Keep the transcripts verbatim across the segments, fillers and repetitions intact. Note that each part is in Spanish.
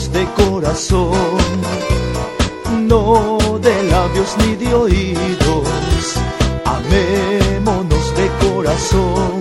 amémonos de corazón, no de labios ni de oídos. Amémonos de corazón,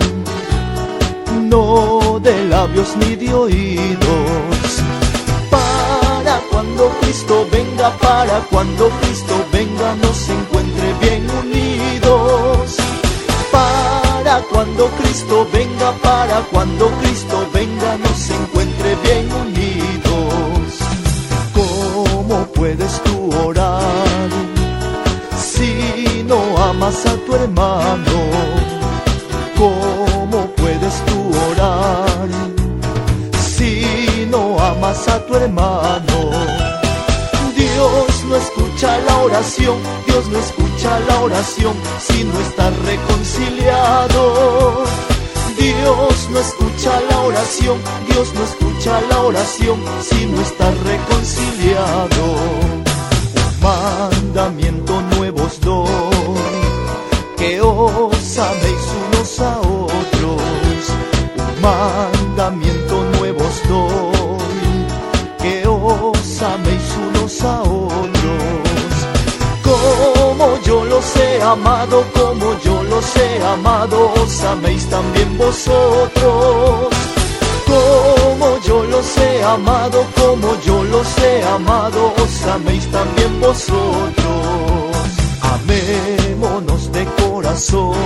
no de labios ni de oídos. Para cuando Cristo venga, para cuando Cristo venga, nos encuentre bien unidos. Para cuando Cristo venga, para cuando Cristo venga, nos encuentre bien unidos. ¿Cómo puedes tú orar si no amas a tu hermano? ¿Cómo puedes tú orar si no amas a tu hermano? Dios no escucha la oración, Dios no escucha la oración si no estás reconciliado. Dios no escucha la oración, Dios no escucha la oración si no estás reconciliado. Un mandamiento nuevo os doy, que os améis unos a otros. Un mandamiento nuevo os doy, que os améis unos a otros. Como yo los he amado, como yo los he amado, os améis también vosotros. Como yo los he amado, como yo los he amado, os améis también vosotros. Amémonos de corazón,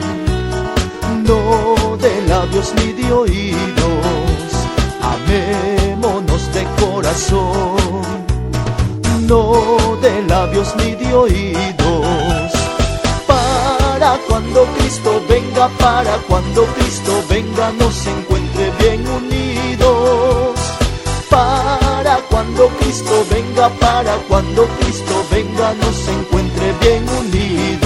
no de labios ni de oídos. Amémonos de corazón, no de labios ni de oídos. Para cuando Cristo venga, para cuando Cristo venga, nos encuentre bien unidos. Para cuando Cristo venga, para cuando Cristo venga, nos encuentre bien unidos.